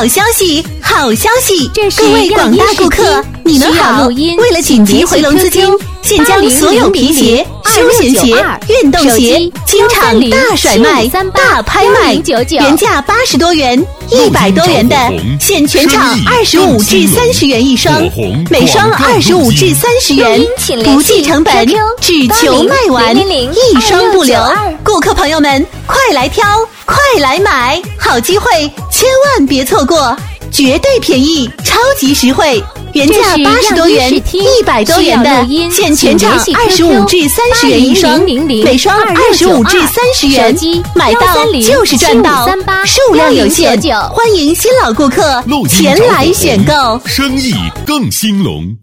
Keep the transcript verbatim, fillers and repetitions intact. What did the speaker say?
好消息，好消息！ 这是各位广大顾客，你们好！为了紧急回笼资金，现将所有皮鞋、休闲鞋、运动鞋经常大甩卖、大拍卖，原价八十多元、一百多元的，现全场二十五至三十元一双，每双二十五至三十元，不计成本，只求卖完，一双不留。顾客朋友们，快来挑，快来买，好机会千万别错过，绝对便宜，超级实惠。原价八十多元、一百多元的，现全场二十五至三十元一双，每双二十五至三十元，买到就是赚到，数量有限，欢迎新老顾客前来选购， 生意更兴隆。